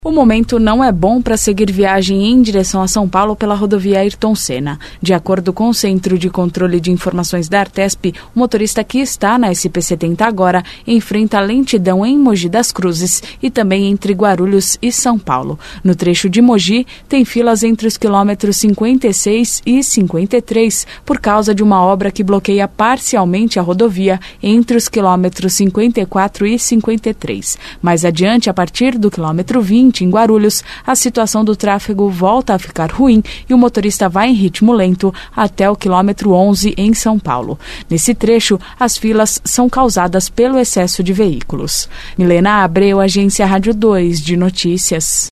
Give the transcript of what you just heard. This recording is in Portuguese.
O momento não é bom para seguir viagem em direção a São Paulo pela rodovia Ayrton Senna. De acordo com o Centro de Controle de Informações da Artesp, o motorista que está na SP-70 agora enfrenta lentidão em Mogi das Cruzes e também entre Guarulhos e São Paulo. No trecho de Mogi, tem filas entre os quilômetros 56 e 53 por causa de uma obra que bloqueia parcialmente a rodovia entre os quilômetros 54 e 53. Mais adiante, a partir do quilômetro 20, em Guarulhos, a situação do tráfego volta a ficar ruim e o motorista vai em ritmo lento até o quilômetro 11 em São Paulo. Nesse trecho, as filas são causadas pelo excesso de veículos. Milena Abreu, Agência Rádio 2 de Notícias.